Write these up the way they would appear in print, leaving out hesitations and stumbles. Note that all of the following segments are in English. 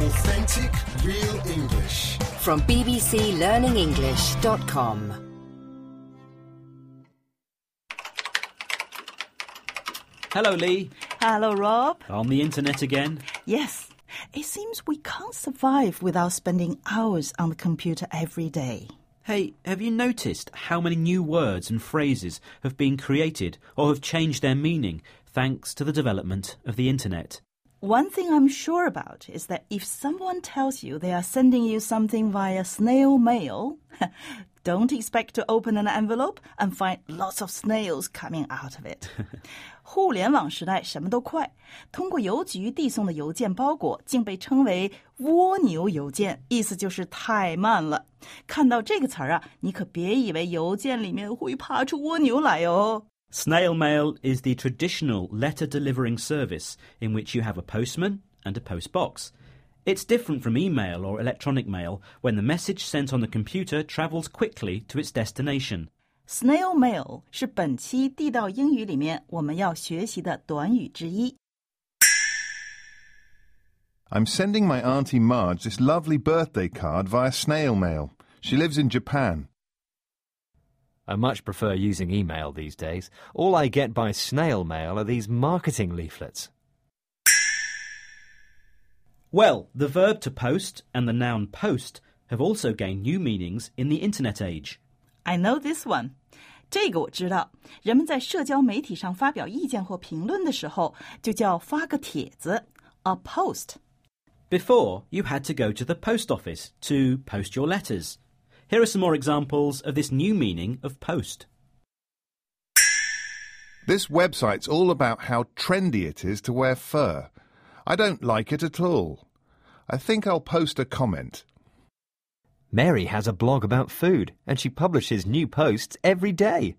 Authentic Real English. From bbclearningenglish.com. Hello, Lee. Hello, Rob. On the internet again? Yes. It seems we can't survive without spending hours on the computer every day. Hey, have you noticed how many new words and phrases have been created or have changed their meaning thanks to the development of the internet? One thing I'm sure about is that if someone tells you they are sending you something via snail mail, don't expect to open an envelope and find lots of snails coming out of it. 互联网时代什么都快，通过邮局递送的邮件包裹竟被称为蜗牛邮件，意思就是太慢了。看到这个词儿啊，你可别以为邮件里面会爬出蜗牛来哦。 Snail mail is the traditional letter-delivering service in which you have a postman and a post box. It's different from email or electronic mail when the message sent on the computer travels quickly to its destination. Snail mail 是本期地道英语里面我们要学习的短语之一。 I'm sending my Auntie Marge this lovely birthday card via snail mail. She lives in Japan. I much prefer using email these days. All I get by snail mail are these marketing leaflets. Well, the verb to post and the noun post have also gained new meanings in the internet age. I know this one. 这个我知道，人们在社交媒体上发表意见或评论的时候，就叫发个帖子 a post. Before, you had to go to the post office to post your letters. Here are some more examples of this new meaning of post. This website's all about how trendy it is to wear fur. I don't like it at all. I think I'll post a comment. Mary has a blog about food, and she publishes new posts every day.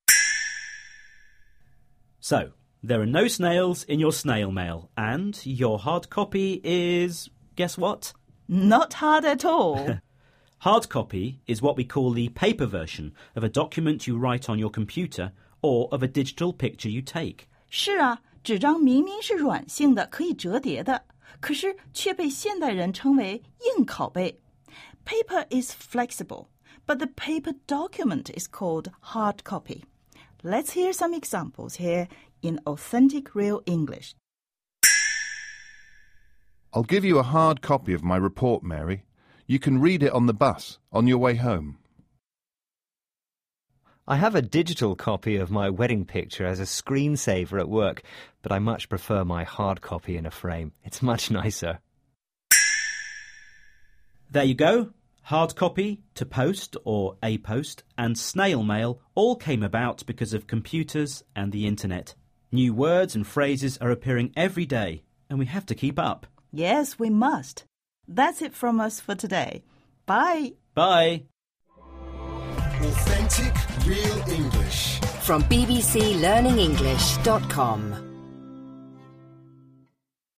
So, there are no snails in your snail mail, and your hard copy is, guess what? Not hard at all. Hard copy is what we call the paper version of a document you write on your computer or of a digital picture you take. 是啊，纸张明明是软性的，可以折叠的，可是却被现代人称为硬拷贝。Paper is flexible, but the paper document is called hard copy. Let's hear some examples here in authentic real English. I'll give you a hard copy of my report, Mary. You can read it on the bus, on your way home. I have a digital copy of my wedding picture as a screensaver at work, but I much prefer my hard copy in a frame. It's much nicer. There you go. Hard copy, to post or a post, and snail mail all came about because of computers and the internet. New words and phrases are appearing every day, and we have to keep up. Yes, we must. That's it from us for today. Bye. Bye. Authentic Real English. From bbclearningenglish.com.